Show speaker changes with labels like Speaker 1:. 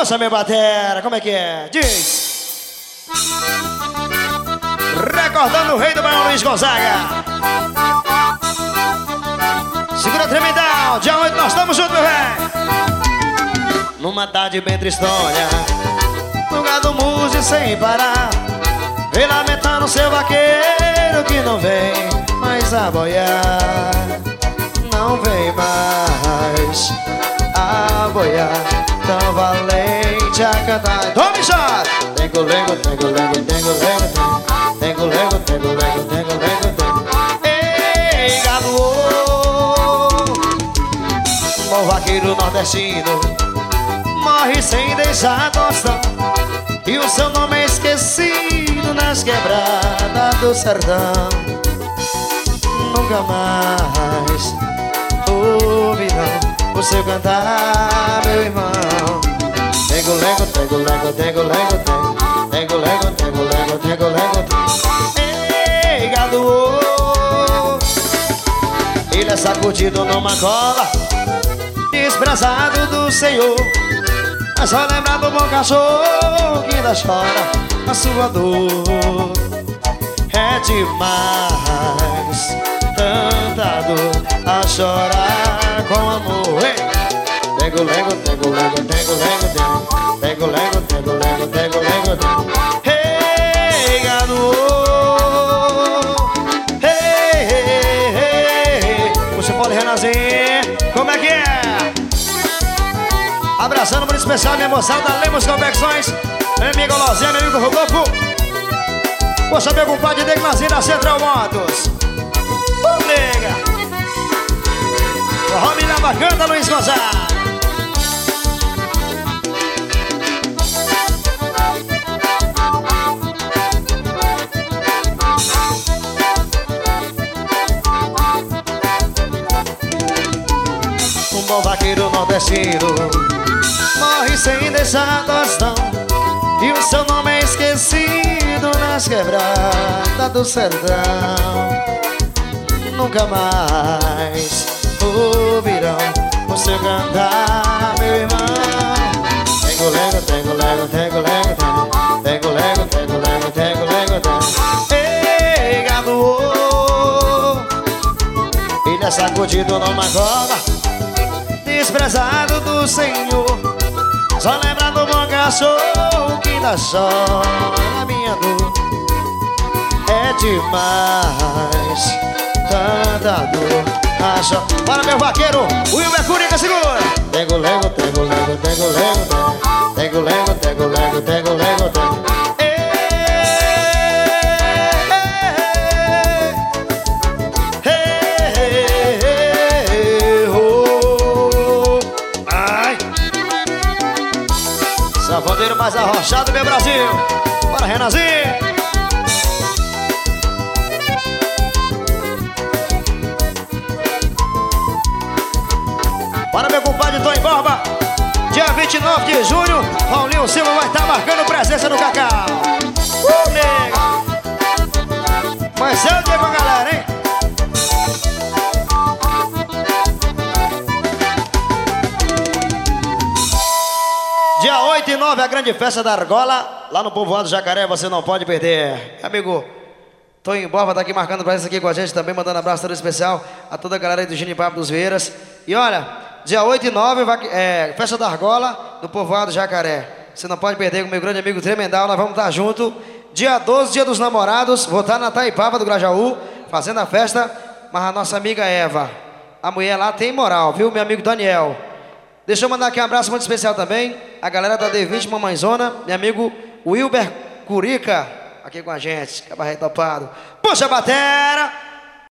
Speaker 1: Puxa minha batera, como é que é? Diz. Recordando o rei do Baião, Luiz Gonzaga. Segura tremendão, dia 8 nós estamos juntos, meu velho. Numa tarde bem tristonha, no gado muge sem parar, vem lamentando seu vaqueiro que não vem mais a boiar. Não vem mais a boiar, tão valente a cantar. Tome já! Tengo-lengo, tengo-lengo, tengo-lengo, tengo-lengo, tengo-lengo, tengo-lengo. Ei, gado, bom vaqueiro nordestino morre sem deixar tostão, e o seu nome é esquecido nas quebradas do sertão. Nunca mais ouvirão o seu cantar, meu irmão. Tengo-lengo, tengo-lengo, tengo-lengo, tengo-lengo, tengo-lengo, tengo-lengo. Ei, gado, ele é sacudido numa cola, desprezado do Senhor, mas só lembrar do bom cachorro que ainda chora a sua dor. É demais tanta dor a chorar com amor. Tengo-lengo, tengo-lengo, tengo-lengo, tengo-lengo, tengo-lengo, tengo-lengo. Hey, gado, hey, hey, hey. Puxa, pode Renanzinho, como é que é? Abraçando por especial minha moçada da Lemos Confecções, meu amigo Lozinha, meu amigo Rodolfo. Poxa, meu compadre Deglazinho da Central Motos. Nega Romina Bacana, Luiz Gonzaga. Um bom vaqueiro nordestino morre sem deixar tostão, e o seu nome é esquecido nas quebradas do sertão. Nunca mais ouvirão o seu cantar, meu irmão. Tengo-lengo, tengo-lengo, tengo-lengo, tengo-lengo, tengo-lengo, tengo-lengo. Ei, gado, ele é sacudido numa cova, desprezado do Senhor, só lembra do bom cachorro que ainda chora a minha dor. É demais tanta dor a chorar. Para meu vaqueiro, o Wilber Curica, segura. Tengo-lengo, tengo-lengo, tengo-lengo, tengo-lengo, tengo-lengo, tengo-lengo, tengo. Safoneiro mais arrochado, meu Brasil. Bora, Renanzinho. Bora, meu compadre Tony Borba. Dia 29 de junho, Paulinho Silva vai estar marcando presença no Cacau. Nega. Vai ser o dia com a galera, hein? Dia 8 e 9, a grande festa da Argola, lá no Povoado Jacaré, você não pode perder. Amigo Toninho Borba tá aqui marcando presença aqui com a gente também, mandando abraço todo especial a toda a galera aí do Ginipapo dos Vieiras. E olha, dia 8 e 9, festa da Argola, no Povoado Jacaré. Você não pode perder com meu grande amigo Tremendal, nós vamos estar junto. Dia 12, dia dos namorados, vou estar na Taipava do Grajaú, fazendo a festa, mas a nossa amiga Eva, a mulher lá tem moral, viu, meu amigo Daniel. Deixa eu mandar aqui um abraço muito especial também, a galera da D20 Mamãezona, meu amigo Wilber Curica, aqui com a gente, cabaré topado. Puxa a batera!